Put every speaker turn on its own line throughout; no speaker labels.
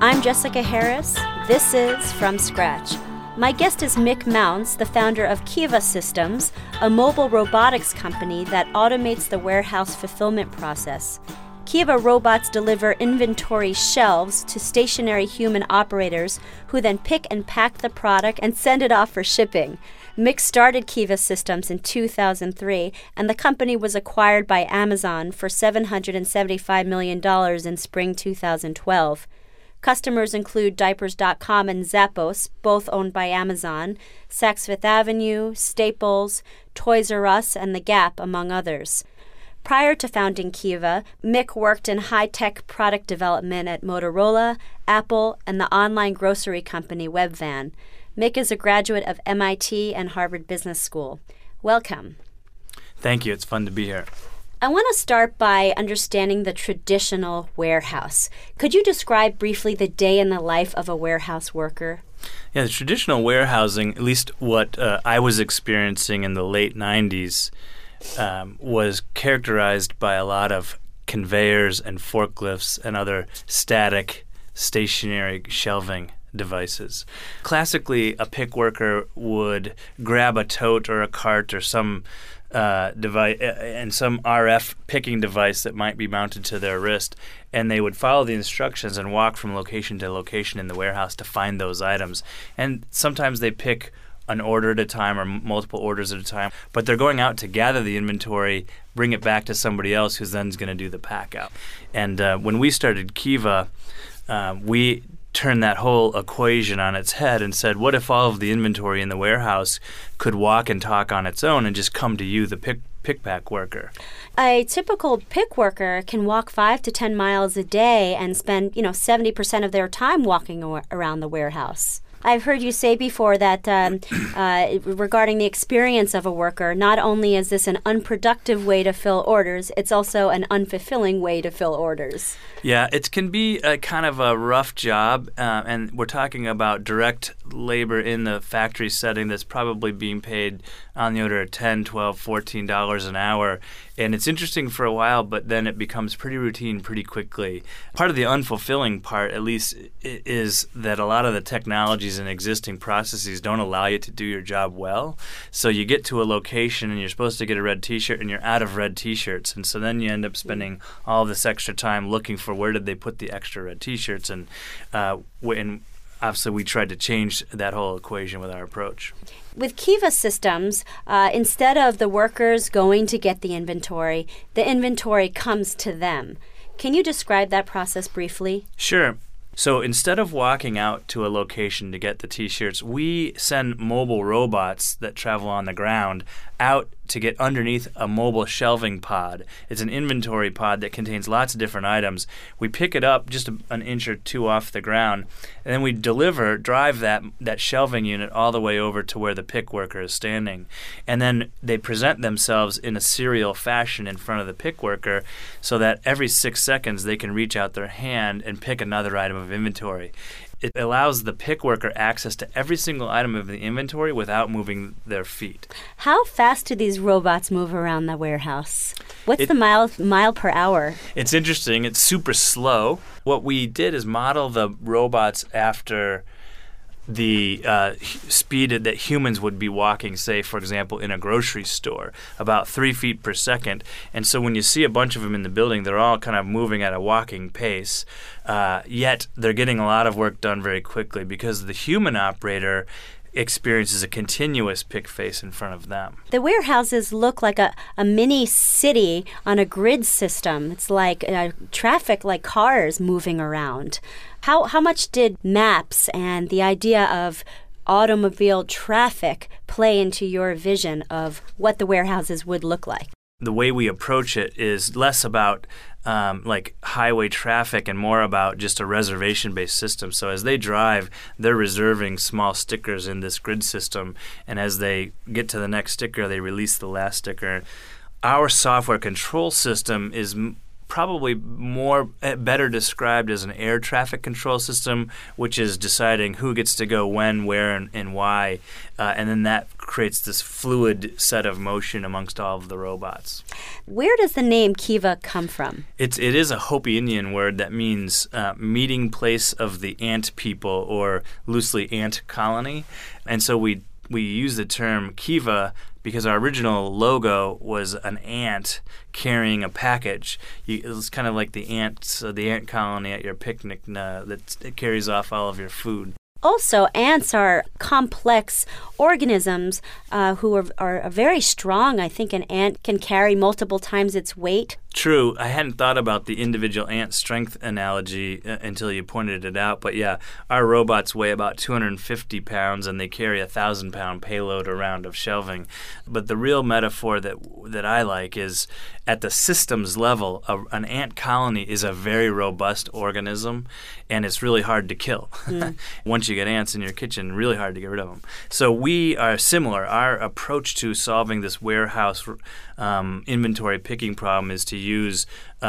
I'm Jessica Harris. This is From Scratch. My guest is Mick Mounts, the founder of Kiva Systems, a mobile robotics company that automates the warehouse fulfillment process. Kiva robots deliver inventory shelves to stationary human operators who then pick and pack the product and send it off for shipping. Mick started Kiva Systems in 2003, and the company was acquired by Amazon for $775 million in spring 2012. Customers include Diapers.com and Zappos, both owned by Amazon, Saks Fifth Avenue, Staples, Toys R Us, and The Gap, among others. Prior to founding Kiva, Mick worked in high-tech product development at Motorola, Apple, and the online grocery company Webvan. Mick is a graduate of MIT and Harvard Business School. Welcome.
Thank you. It's fun to be here.
I want to start by understanding the traditional warehouse. Could you describe briefly the day in the life of a warehouse worker?
Yeah, the traditional warehousing, at least what I was experiencing in the late 90s, was characterized by a lot of conveyors and forklifts and other static, stationary shelving devices. Classically, a pick worker would grab a tote or a cart or some device and some RF picking device that might be mounted to their wrist, and they would follow the instructions and walk from location to location in the warehouse to find those items. And sometimes they pick an order at a time or multiple orders at a time, but they're going out to gather the inventory, bring it back to somebody else who's then going to do the pack out. And when we started Kiva, we turned that whole equation on its head and said, what if all of the inventory in the warehouse could walk and talk on its own and just come to you, the pick-pack worker?
A typical pick worker can walk 5 to 10 miles a day and spend, 70% of their time walking around the warehouse. I've heard you say before that regarding the experience of a worker, not only is this an unproductive way to fill orders, it's also an unfulfilling way to fill orders.
Yeah, it can be a kind of a rough job, and we're talking about direct labor in the factory setting that's probably being paid on the order of $10, $12, $14 an hour. And it's interesting for a while, but then it becomes pretty routine pretty quickly. Part of the unfulfilling part, at least, is that a lot of the technologies and existing processes don't allow you to do your job well. So you get to a location and you're supposed to get a red T-shirt and you're out of red T-shirts. And so then you end up spending all this extra time looking for where did they put the extra red T-shirts. And obviously we tried to change that whole equation with our approach.
With Kiva Systems, instead of the workers going to get the inventory comes to them. Can you describe that process briefly?
Sure. So instead of walking out to a location to get the T-shirts, we send mobile robots that travel on the ground out to get underneath a mobile shelving pod. It's an inventory pod that contains lots of different items. We pick it up just an inch or two off the ground, and then we drive that shelving unit all the way over to where the pick worker is standing. And then they present themselves in a serial fashion in front of the pick worker so that every 6 seconds they can reach out their hand and pick another item of inventory. It allows the pick worker access to every single item of the inventory without moving their feet.
How fast do these robots move around the warehouse? What's the mile per hour?
It's interesting. It's super slow. What we did is model the robots after the speed that humans would be walking, say, for example, in a grocery store, about 3 feet per second. And so when you see a bunch of them in the building, they're all kind of moving at a walking pace, yet they're getting a lot of work done very quickly because the human operator experiences a continuous pick face in front of them.
The warehouses look like a mini city on a grid system. It's like traffic, like cars moving around. How much did maps and the idea of automobile traffic play into your vision of what the warehouses would look like?
The way we approach it is less about like highway traffic and more about just a reservation-based system. So as they drive, they're reserving small stickers in this grid system, and as they get to the next sticker, they release the last sticker. Our software control system is probably better described as an air traffic control system, which is deciding who gets to go when, where, and why. And then that creates this fluid set of motion amongst all of the robots.
Where does the name Kiva come from?
It is a Hopi Indian word that means meeting place of the ant people, or loosely ant colony. And so we use the term Kiva because our original logo was an ant carrying a package. It was kind of like the ant colony at your picnic that carries off all of your food.
Also, ants are complex organisms who are very strong. I think an ant can carry multiple times its weight.
True. I hadn't thought about the individual ant strength analogy until you pointed it out. But yeah, our robots weigh about 250 pounds and they carry a 1,000-pound payload around of shelving. But the real metaphor that I like is at the systems level, an ant colony is a very robust organism, and it's really hard to kill. Once you get ants in your kitchen, really hard to get rid of them. So we are similar. Our approach to solving this warehouse inventory picking problem is to use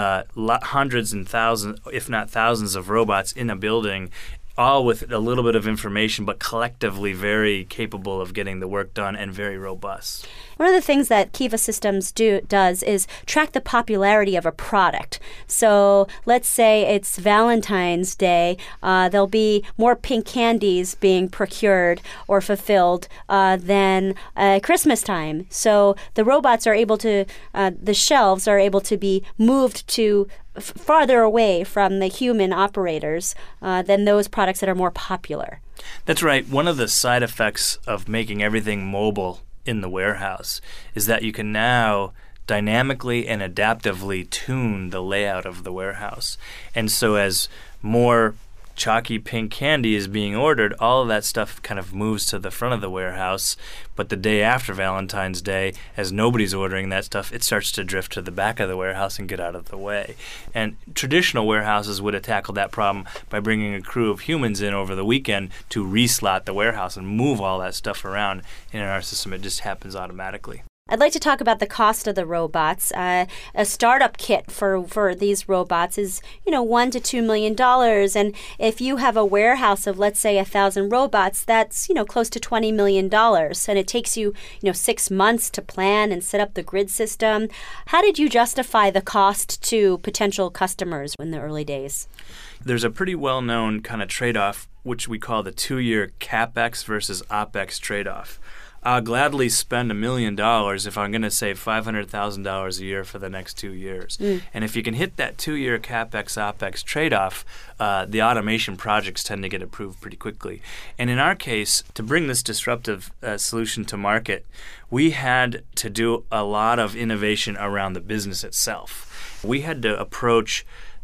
hundreds and thousands, if not thousands, of robots in a building, all with a little bit of information, but collectively very capable of getting the work done and very robust.
One of the things that Kiva Systems does is track the popularity of a product. So let's say it's Valentine's Day. There'll be more pink candies being procured or fulfilled than Christmas time. So the robots are able to, the shelves are able to be moved to farther away from the human operators than those products that are more popular.
That's right. One of the side effects of making everything mobile in the warehouse is that you can now dynamically and adaptively tune the layout of the warehouse. And so as more chalky pink candy is being ordered, all of that stuff kind of moves to the front of the warehouse. But the day after Valentine's Day, as nobody's ordering that stuff, it starts to drift to the back of the warehouse and get out of the way. And traditional warehouses would have tackled that problem by bringing a crew of humans in over the weekend to reslot the warehouse and move all that stuff around. And in our system, it just happens automatically.
I'd like to talk about the cost of the robots. A startup kit for these robots is, $1 to $2 million. And if you have a warehouse of, let's say, 1,000 robots, that's, close to $20 million. And it takes you, 6 months to plan and set up the grid system. How did you justify the cost to potential customers in the early days?
There's a pretty well-known kind of trade-off, which we call the 2-year CapEx versus OpEx trade-off. I'll gladly spend $1 million if I'm going to save $500,000 a year for the next 2 years. And if you can hit that 2-year CapEx-OpEx trade-off, the automation projects tend to get approved pretty quickly. And in our case, to bring this disruptive solution to market, we had to do a lot of innovation around the business itself. We had to approach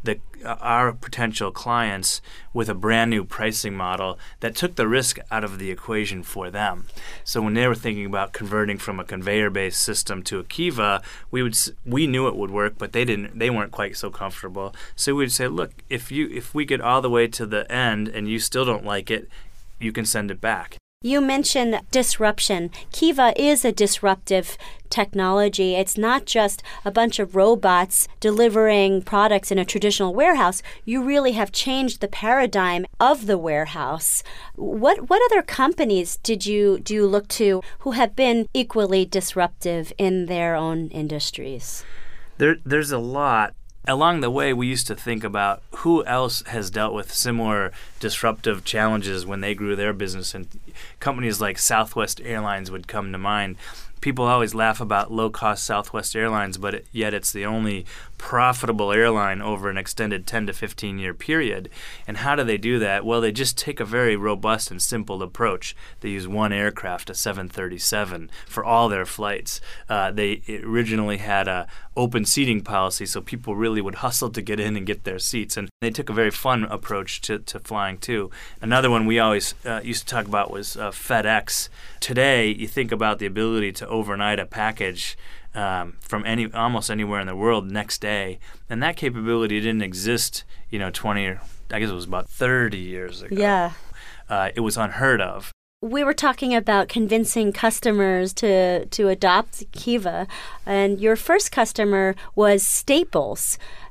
our potential clients with a brand new pricing model that took the risk out of the equation for them. So when they were thinking about converting from a conveyor-based system to a Kiva, we knew it would work, but they weren't quite so comfortable. So we'd say, look, if we get all the way to the end and you still don't like it, you can send it back.
You mentioned disruption. Kiva is a disruptive technology. It's not just a bunch of robots delivering products in a traditional warehouse. You really have changed the paradigm of the warehouse. What other companies do you look to who have been equally disruptive in their own industries?
There's a lot. Along the way, we used to think about who else has dealt with similar disruptive challenges when they grew their business, and companies like Southwest Airlines would come to mind. People always laugh about low-cost Southwest Airlines, but yet it's the only profitable airline over an extended 10 to 15-year period. And how do they do that? Well, they just take a very robust and simple approach. They use one aircraft, a 737, for all their flights. They originally had a open seating policy, so people really would hustle to get in and get their seats. And they took a very fun approach to flying, too. Another one we always used to talk about was FedEx. Today, you think about the ability to overnight a package from almost anywhere in the world next day, and that capability didn't exist, 20 or I guess it was about 30 years ago.
Yeah,
it was unheard of.
We were talking about convincing customers to adopt Kiva, and your first customer was Staples.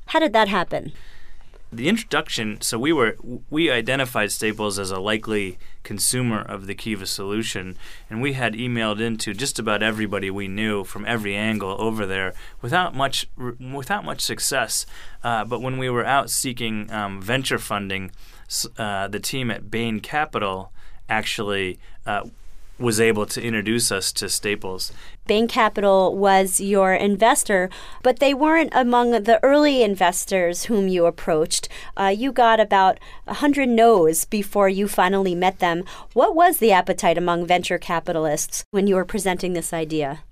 How did that happen?
The introduction, so we identified Staples as a likely consumer of the Kiva solution, and we had emailed into just about everybody we knew from every angle over there without much success. But when we were out seeking venture funding, the team at Bain Capital actually was able to introduce us to Staples.
Bain Capital was your investor, but they weren't among the early investors whom you approached. You got about 100 no's before you finally met them. What was the appetite among venture capitalists when you were presenting this idea?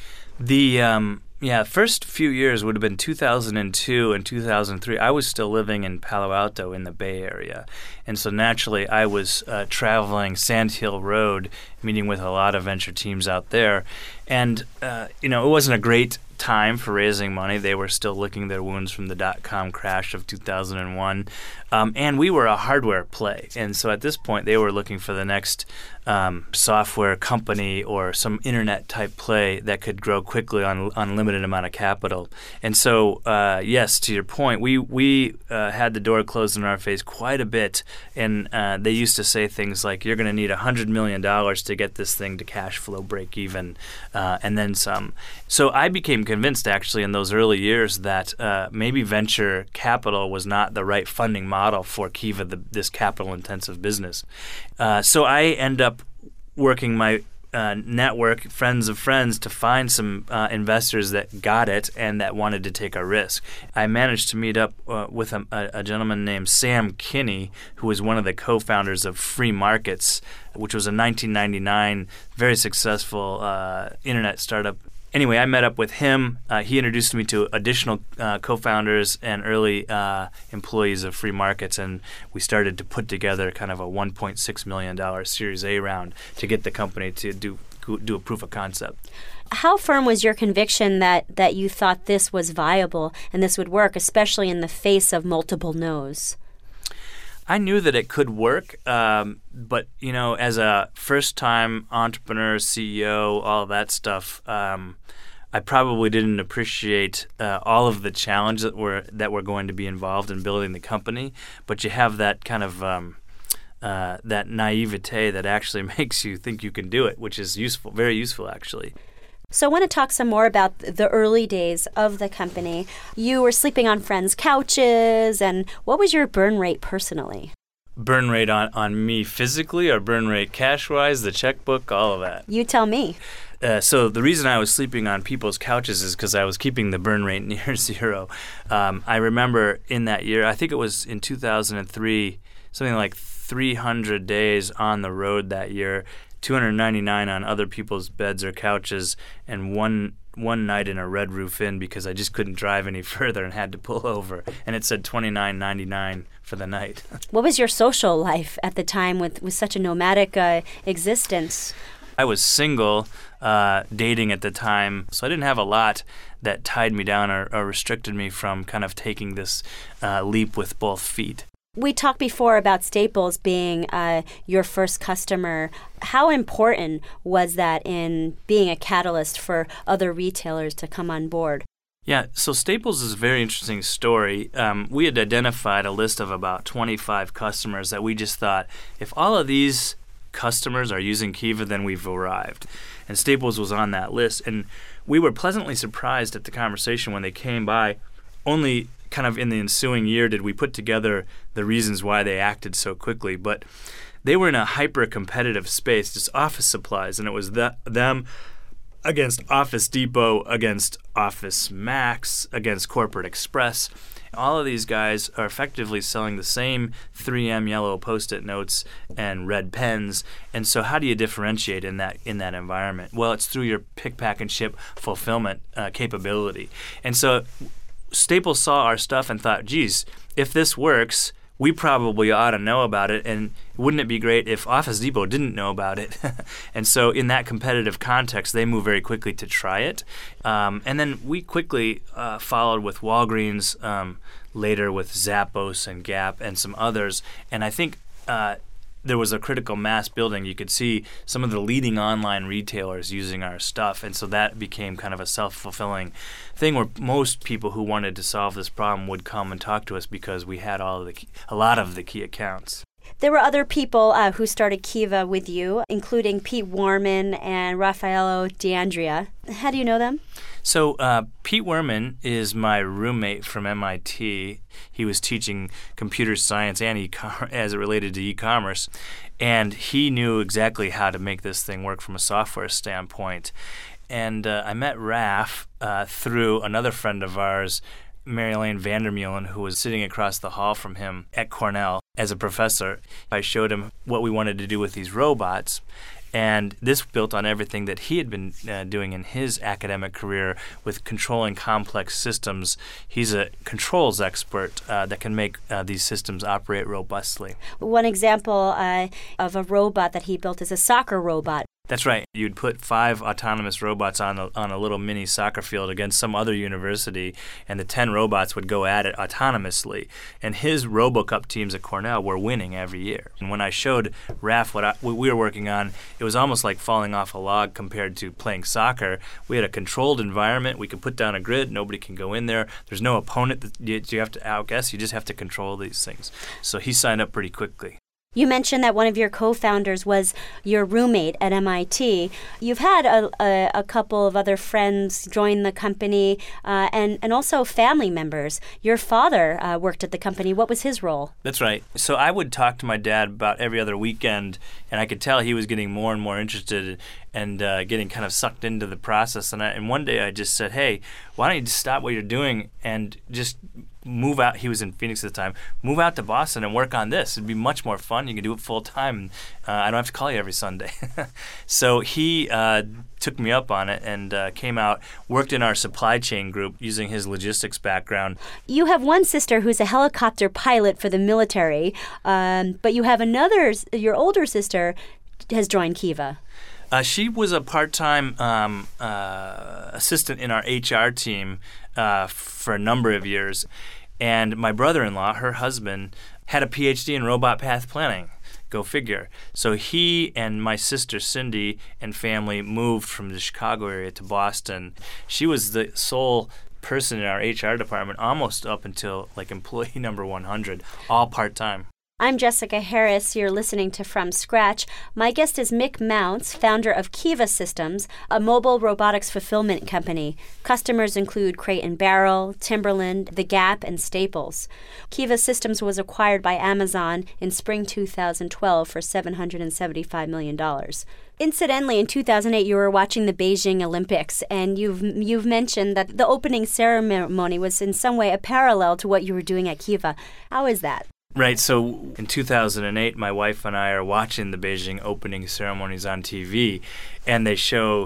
The first few years would have been 2002 and 2003. I was still living in Palo Alto in the Bay Area. And so naturally, I was traveling Sand Hill Road, meeting with a lot of venture teams out there. And, it wasn't a great time for raising money. They were still licking their wounds from the dot-com crash of 2001. And we were a hardware play. And so at this point, they were looking for the next software company or some internet-type play that could grow quickly on unlimited amount of capital. And so, yes, to your point, we had the door closed in our face quite a bit. And they used to say things like, you're going to need $100 million to get this thing to cash flow break even, and then some. So I became convinced, actually, in those early years that maybe venture capital was not the right funding model for Kiva, this capital-intensive business. So I end up working my network, friends of friends, to find some investors that got it and that wanted to take a risk. I managed to meet up with a gentleman named Sam Kinney, who was one of the co-founders of Free Markets, which was a 1999 very successful internet startup. Anyway, I met up with him. He introduced me to additional co-founders and early employees of Free Markets, and we started to put together kind of a $1.6 million Series A round to get the company to do a proof of concept.
How firm was your conviction that you thought this was viable and this would work, especially in the face of multiple no's?
I knew that it could work, but, as a first-time entrepreneur, CEO, all of that stuff, I probably didn't appreciate all of the challenges that were going to be involved in building the company. But you have that kind of that naivete that actually makes you think you can do it, which is useful, very useful, actually.
So I want to talk some more about the early days of the company. You were sleeping on friends' couches, and what was your burn rate personally?
Burn rate on me physically, or burn rate cash-wise, the checkbook, all of that?
You tell me.
So the reason I was sleeping on people's couches is because I was keeping the burn rate near zero. I remember in that year, I think it was in 2003, something like 300 days on the road that year, 299 on other people's beds or couches, and one night in a Red Roof Inn because I just couldn't drive any further and had to pull over. And it said $29.99 for the night.
What was your social life at the time with such a nomadic existence?
I was single, dating at the time, so I didn't have a lot that tied me down or restricted me from kind of taking this leap with both feet.
We talked before about Staples being your first customer. How important was that in being a catalyst for other retailers to come on board?
Yeah, so Staples is a very interesting story. We had identified a list of about 25 customers that we just thought, if all of these customers are using Kiva, then we've arrived. And Staples was on that list. And we were pleasantly surprised at the conversation when they came by. Only kind of in the ensuing year did we put together the reasons why they acted so quickly. But they were in a hyper-competitive space, just office supplies, and it was them against Office Depot, against Office Max, against Corporate Express. All of these guys are effectively selling the same 3M yellow Post-it notes and red pens. And so how do you differentiate in that environment? Well, it's through your pick, pack, and ship fulfillment capability. And so Staples saw our stuff and thought, geez, if this works, we probably ought to know about it, and wouldn't it be great if Office Depot didn't know about it? And so in that competitive context, they moved very quickly to try it. And then we quickly followed with Walgreens, later with Zappos and Gap and some others. And I think there was a critical mass building. You could see some of the leading online retailers using our stuff, and so that became kind of a self-fulfilling thing where most people who wanted to solve this problem would come and talk to us because we had a lot of the key accounts.
There were other people who started Kiva with you, including Pete Warman and Raffaello D'Andrea. How do you know them?
So Pete Werman is my roommate from MIT. He was teaching computer science and as it related to e-commerce, and he knew exactly how to make this thing work from a software standpoint. And I met Raf through another friend of ours, Mary-Elaine Vandermeulen, who was sitting across the hall from him at Cornell as a professor. I showed him what we wanted to do with these robots. And this built on everything that he had been doing in his academic career with controlling complex systems. He's a controls expert that can make these systems operate robustly.
One example of a robot that he built is a soccer robot.
That's right. You'd put 5 autonomous robots on a little mini soccer field against some other university, and the 10 robots would go at it autonomously. And his RoboCup teams at Cornell were winning every year. And when I showed Raf what we were working on, it was almost like falling off a log compared to playing soccer. We had a controlled environment. We could put down a grid. Nobody can go in there. There's no opponent that you have to outguess. You just have to control these things. So he signed up pretty quickly.
You mentioned that one of your co-founders was your roommate at MIT. You've had a couple of other friends join the company and also family members. Your father worked at the company. What was his role?
That's right. So I would talk to my dad about every other weekend, and I could tell he was getting more and more interested and getting kind of sucked into the process. And one day I just said, hey, why don't you just stop what you're doing and just move out. He was in Phoenix at the time. Move out to Boston and work on this. It'd be much more fun. You can do it full time. I don't have to call you every Sunday. So he took me up on it and came out, worked in our supply chain group using his logistics background.
You have one sister who's a helicopter pilot for the military, but you have another, your older sister has joined Kiva.
She was a part-time assistant in our HR team for a number of years. And my brother-in-law, her husband, had a PhD in robot path planning. Go figure. So he and my sister Cindy and family moved from the Chicago area to Boston. She was the sole person in our HR department almost up until like employee number 100, all part-time.
I'm Jessica Harris. You're listening to From Scratch. My guest is Mick Mounts, founder of Kiva Systems, a mobile robotics fulfillment company. Customers include Crate & Barrel, Timberland, The Gap, and Staples. Kiva Systems was acquired by Amazon in spring 2012 for $775 million. Incidentally, in 2008, you were watching the Beijing Olympics, and you've mentioned that the opening ceremony was in some way a parallel to what you were doing at Kiva. How is that?
Right, so in 2008, my wife and I are watching the Beijing opening ceremonies on TV, and they show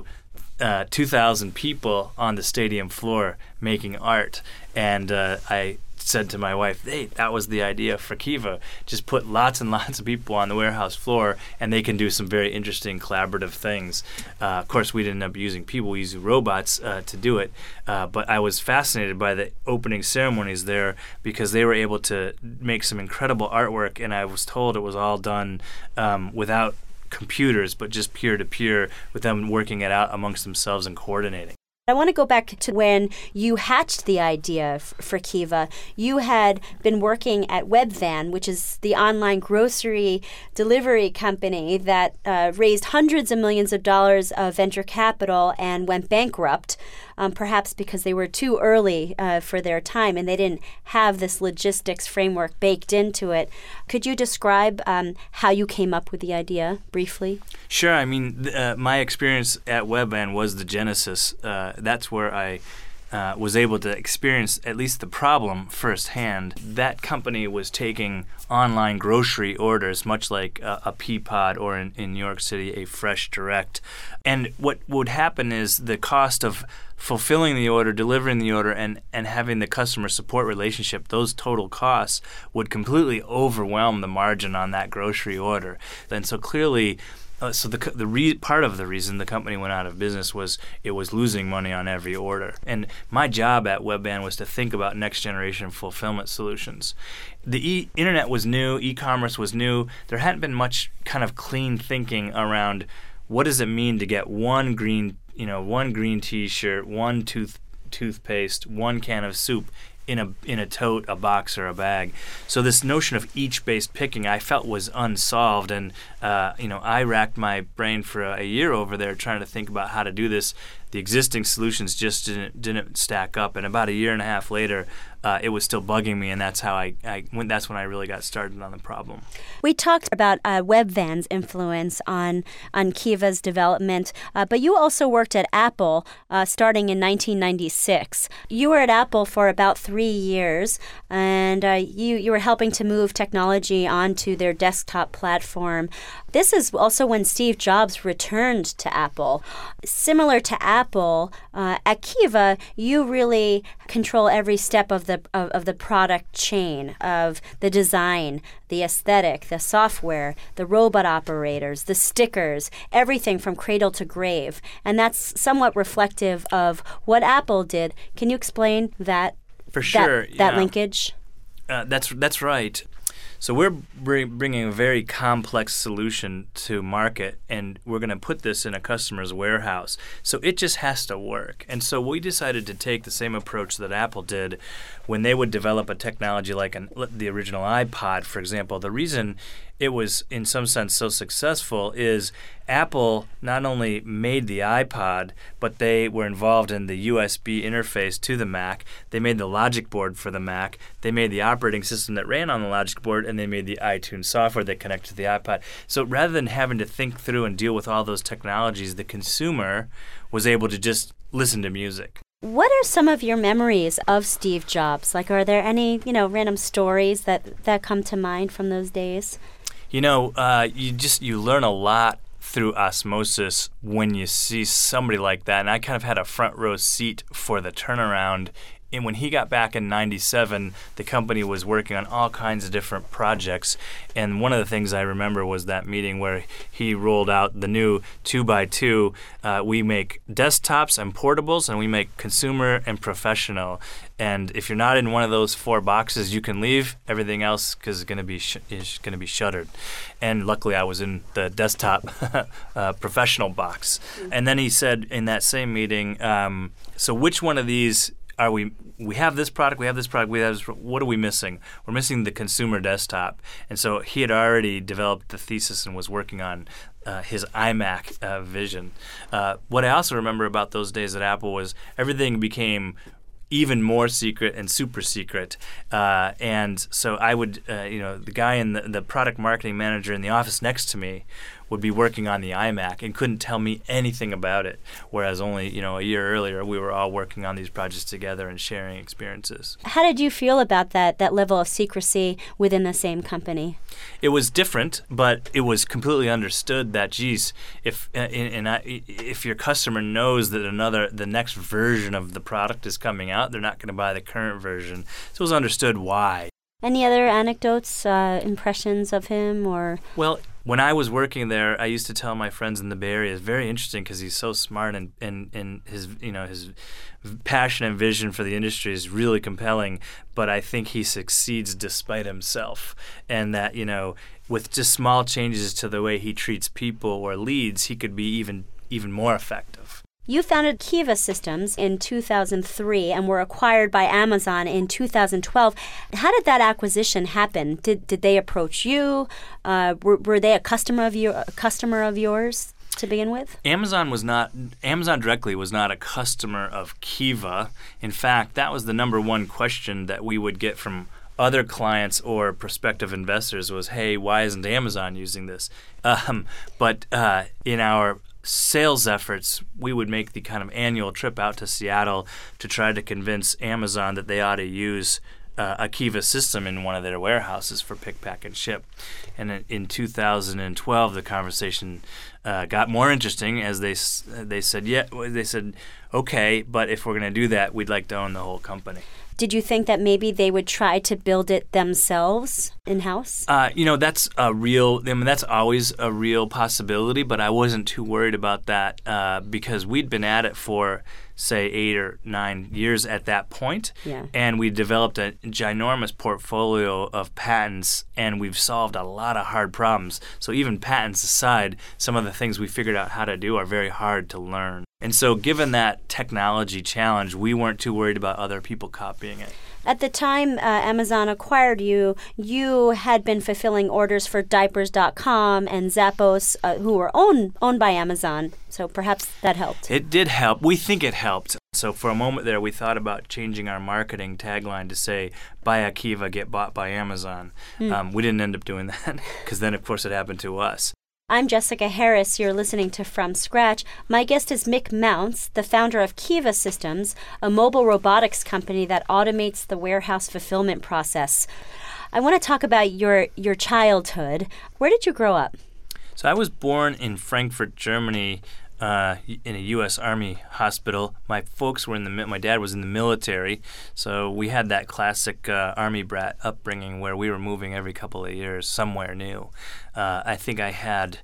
2,000 people on the stadium floor making art. And I said to my wife, hey, that was the idea for Kiva. Just put lots and lots of people on the warehouse floor, and they can do some very interesting collaborative things. Of course, we didn't end up using people. We used robots to do it. But I was fascinated by the opening ceremonies there because they were able to make some incredible artwork, and I was told it was all done without computers, but just peer-to-peer with them working it out amongst themselves and coordinating.
I want to go back to when you hatched the idea for Kiva. You had been working at Webvan, which is the online grocery delivery company that raised hundreds of millions of dollars of venture capital and went bankrupt, perhaps because they were too early for their time and they didn't have this logistics framework baked into it. Could you describe how you came up with the idea briefly?
Sure. I mean, my experience at Webvan was the genesis. That's where I was able to experience at least the problem firsthand. That company was taking online grocery orders, much like a Peapod or in New York City, a Fresh Direct. And what would happen is the cost of fulfilling the order, delivering the order, and having the customer support relationship, those total costs would completely overwhelm the margin on that grocery order. And so clearly, So part of the reason the company went out of business was it was losing money on every order. And my job at Webban was to think about next generation fulfillment solutions. The internet was new, e-commerce was new. There hadn't been much kind of clean thinking around what does it mean to get one green T-shirt, one toothpaste, one can of soup in a tote, a box, or a bag. So this notion of each-based picking I felt was unsolved, and I racked my brain for a year over there trying to think about how to do this. The existing solutions just didn't stack up, and about a year and a half later, it was still bugging me, and that's how that's when I really got started on the problem.
We talked about Webvan's influence on Kiva's development, but you also worked at Apple starting in 1996. You were at Apple for about 3 years, and you were helping to move technology onto their desktop platform. This is also when Steve Jobs returned to Apple. Similar to Apple, at Kiva, you really control every step of the product chain, of the design, the aesthetic, the software, the robot operators, the stickers, everything from cradle to grave. And that's somewhat reflective of what Apple did. Can you explain that?
For sure.
That linkage?
That's right. So we're bringing a very complex solution to market, and we're going to put this in a customer's warehouse. So it just has to work. And so we decided to take the same approach that Apple did when they would develop a technology like the original iPod, for example. The reason it was, in some sense, so successful is Apple not only made the iPod, but they were involved in the USB interface to the Mac. They made the logic board for the Mac. They made the operating system that ran on the logic board, and they made the iTunes software that connected to the iPod. So rather than having to think through and deal with all those technologies, the consumer was able to just listen to music.
What are some of your memories of Steve Jobs? Like, are there any, random stories that come to mind from those days?
You learn a lot through osmosis when you see somebody like that. And I kind of had a front row seat for the turnaround. And when he got back in 97, the company was working on all kinds of different projects. And one of the things I remember was that meeting where he rolled out the new 2x2. We make desktops and portables, and we make consumer and professional. And if you're not in one of those 4 boxes, you can leave. Everything else is going to be shuttered. And luckily, I was in the desktop professional box. And then he said in that same meeting, so which one of these are we have this product, we have this product, what are we missing? We're missing the consumer desktop. And so he had already developed the thesis and was working on his iMac vision. What I also remember about those days at Apple was everything became even more secret and super secret. And so I would, the guy in the product marketing manager in the office next to me would be working on the iMac and couldn't tell me anything about it, whereas only, a year earlier we were all working on these projects together and sharing experiences.
How did you feel about that level of secrecy within the same company?
It was different, but it was completely understood that, geez, if your customer knows that the next version of the product is coming out, they're not going to buy the current version. So it was understood why.
Any other anecdotes, impressions of him, or?
Well, when I was working there, I used to tell my friends in the Bay Area, it's very interesting because he's so smart and his passion and vision for the industry is really compelling, but I think he succeeds despite himself. And that, with just small changes to the way he treats people or leads, he could be even more effective.
You founded Kiva Systems in 2003 and were acquired by Amazon in 2012. How did that acquisition happen? Did they approach you? Were they a customer of yours to begin with? Amazon
directly was not a customer of Kiva. In fact, that was the number one question that we would get from other clients or prospective investors was, hey, why isn't Amazon using this? But in our sales efforts, we would make the kind of annual trip out to Seattle to try to convince Amazon that they ought to use a Kiva system in one of their warehouses for pick, pack, and ship. And in 2012, the conversation got more interesting as they said, okay, but if we're going to do that, we'd like to own the whole company.
Did you think that maybe they would try to build it themselves in-house?
That's that's always a real possibility, but I wasn't too worried about that because we'd been at it for, say, 8 or 9 years at that point.
Yeah.
And we developed a ginormous portfolio of patents, and we've solved a lot of hard problems. So even patents aside, some of the things we figured out how to do are very hard to learn. And so given that technology challenge, we weren't too worried about other people copying it.
At the time Amazon acquired you, you had been fulfilling orders for Diapers.com and Zappos, who were owned by Amazon. So perhaps that helped.
It did help. We think it helped. So for a moment there, we thought about changing our marketing tagline to say, buy a Kiva, get bought by Amazon. We didn't end up doing that because then, of course, it happened to us.
I'm Jessica Harris. You're listening to From Scratch. My guest is Mick Mounts, the founder of Kiva Systems, a mobile robotics company that automates the warehouse fulfillment process. I want to talk about your childhood. Where did you grow up?
So I was born in Frankfurt, Germany, in a U.S. Army hospital. My folks were my dad was in the military, so we had that classic Army brat upbringing where we were moving every couple of years somewhere new. I think I had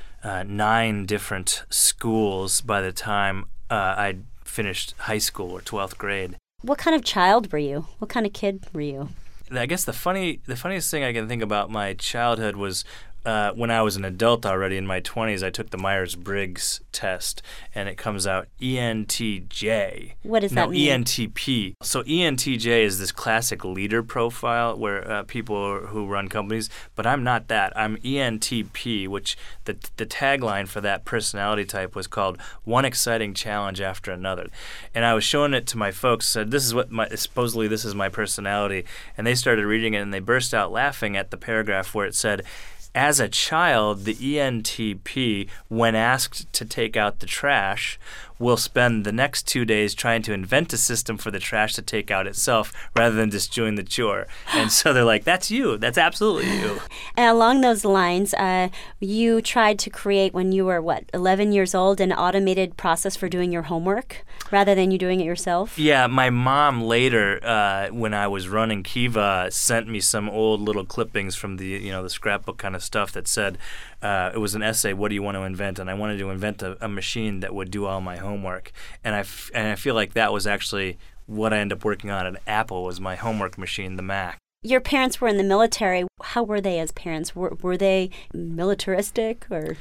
9 different schools by the time I'd finished high school or 12th grade.
What kind of child were you? What kind of kid were you?
I guess the funniest thing I can think about my childhood was when I was an adult already in my 20s, I took the Myers-Briggs test, and it comes out ENTJ.
What does that mean?
No, ENTP. So ENTJ is this classic leader profile where people who run companies, but I'm not that. I'm ENTP, which the tagline for that personality type was called One Exciting Challenge After Another. And I was showing it to my folks, said, supposedly this is my personality, and they started reading it, and they burst out laughing at the paragraph where it said, as a child, the ENTP, when asked to take out the trash, will spend the next 2 days trying to invent a system for the trash to take out itself rather than just doing the chore. And so they're like, that's you. That's absolutely you.
And along those lines, you tried to create, when you were, 11 years old, an automated process for doing your homework rather than you doing it yourself?
Yeah, my mom later, when I was running Kiva, sent me some old little clippings from the scrapbook kind of stuff that said, it was an essay, what do you want to invent? And I wanted to invent a machine that would do all my homework. And I feel like that was actually what I ended up working on at Apple was my homework machine, the Mac.
Your parents were in the military. How were they as parents? Were they militaristic or?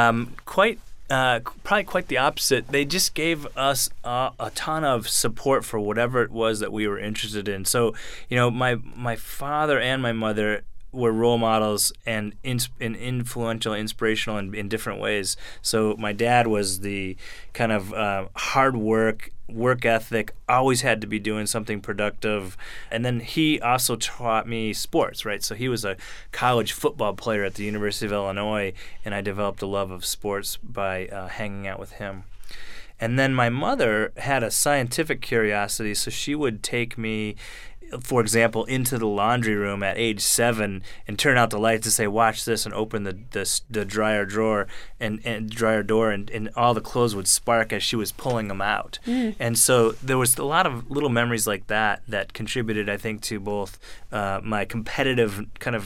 Probably quite the opposite. They just gave us a ton of support for whatever it was that we were interested in. So, my father and my mother were role models and influential, inspirational in different ways. So my dad was the kind of hard work ethic, always had to be doing something productive. And then he also taught me sports, right? So he was a college football player at the University of Illinois, and I developed a love of sports by hanging out with him. And then my mother had a scientific curiosity, so she would take me, for example, into the laundry room at age 7 and turn out the lights and say, watch this, and open the dryer drawer and dryer door, and all the clothes would spark as she was pulling them out. And so there was a lot of little memories like that contributed, I think, to both my competitive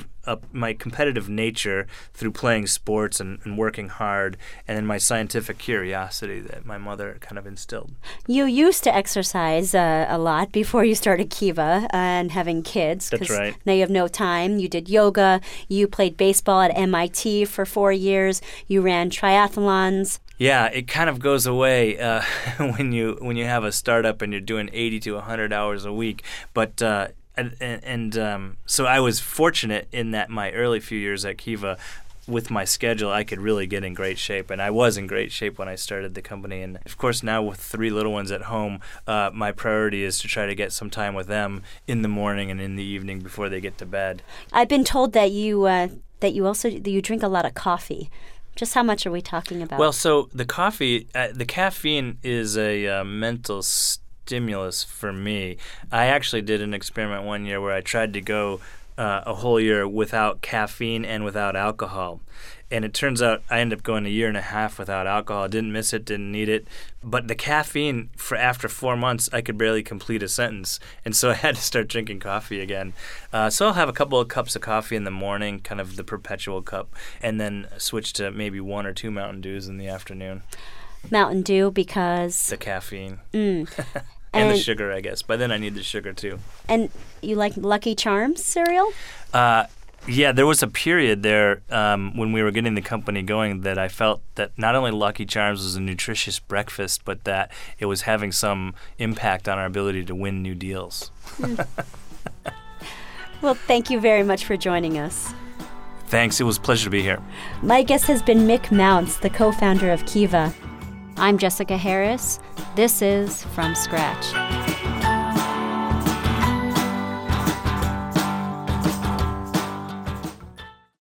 nature through playing sports and working hard, and then my scientific curiosity that my mother kind of instilled.
You used to exercise a lot before you started Kiva and having kids.
That's right.
Now you have no time. You did yoga. You played baseball at MIT for 4 years. You ran triathlons.
Yeah, it kind of goes away when you have a startup and you're doing 80 to 100 hours a week. But so I was fortunate in that my early few years at Kiva, with my schedule, I could really get in great shape. And I was in great shape when I started the company. And, of course, now with 3 little ones at home, my priority is to try to get some time with them in the morning and in the evening before they get to bed.
I've been told that you drink a lot of coffee. Just how much are we talking about?
Well, so the coffee, the caffeine is a mental stimulus for me. I actually did an experiment one year where I tried to go a whole year without caffeine and without alcohol. And it turns out I ended up going a year and a half without alcohol. I didn't miss it, didn't need it. But the caffeine, after 4 months, I could barely complete a sentence. And so I had to start drinking coffee again. So I'll have a couple of cups of coffee in the morning, kind of the perpetual cup, and then switch to maybe 1 or 2 Mountain Dews in the afternoon.
Mountain Dew because?
The caffeine.
And
the sugar, I guess. By then I need the sugar, too.
And you like Lucky Charms cereal?
Yeah, there was a period there when we were getting the company going that I felt that not only Lucky Charms was a nutritious breakfast, but that it was having some impact on our ability to win new deals.
Well, thank you very much for joining us.
Thanks. It was a pleasure to be here.
My guest has been Mick Mounts, the co-founder of Kiva. I'm Jessica Harris. This is From Scratch.